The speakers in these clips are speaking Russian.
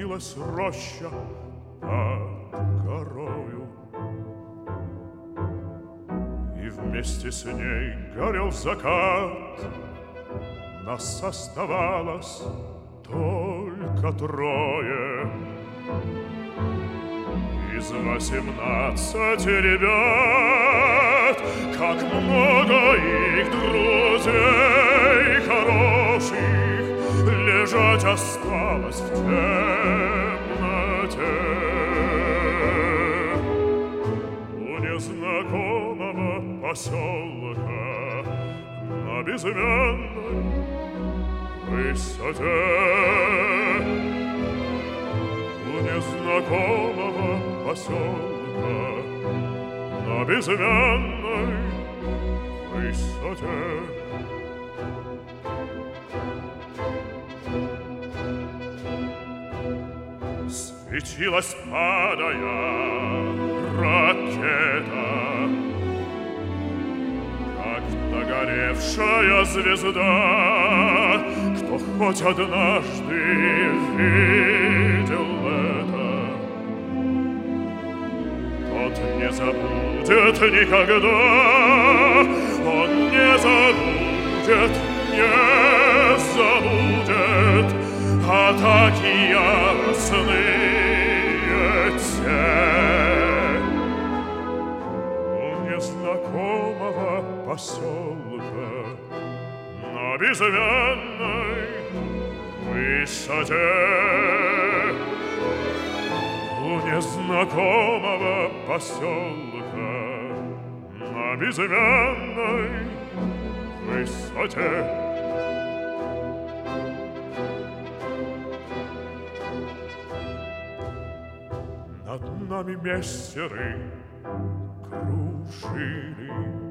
Вилась роща под горою, и вместе с ней горел закат. Нас оставалось только трое из 18 ребят. Как много их друзей хороших лежать осталось в темноте. У незнакомого поселка на безымянной высоте. У незнакомого поселка на безымянной высоте. Светилась, падая, ракета, как догоревшая звезда. Кто хоть однажды видел это, тот не забудет никогда. Он не забудет, не забудет атаки яростные те. У незнакомого поселка на безымянной высоте. У незнакомого поселка на безымянной высоте. Над нами мессеры кружили,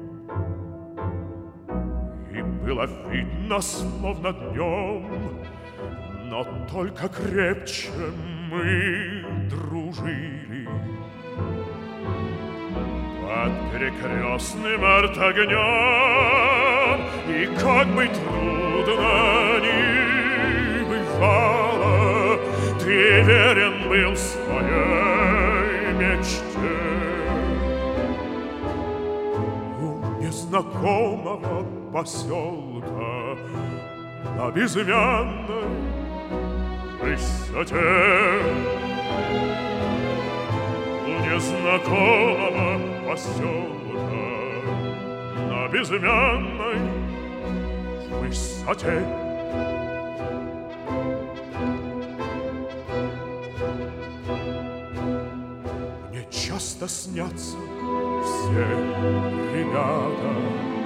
и было видно, словно днем, но только крепче мы дружили. Под перекрестным артогнем, и как бы трудно ни бывало, ты верен был своей мечте. У незнакомого поселка на безымянной высоте. У незнакомого поселка на безымянной высоте. Мне часто снятся все ребята,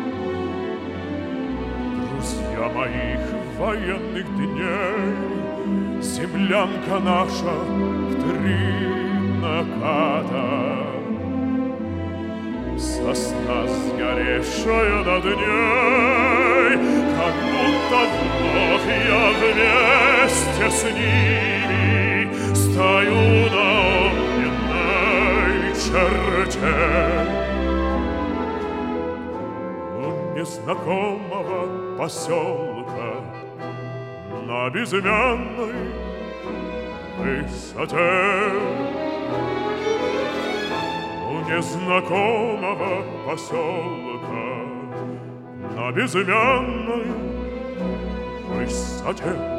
друзья моих военных дней. Землянка наша в 3 наката, сосна сгоревшая над ней, как будто вновь я вместе с ними стою на огненной черте. У незнакомого поселка на безымянной высоте. У незнакомого поселка на безымянной высоте.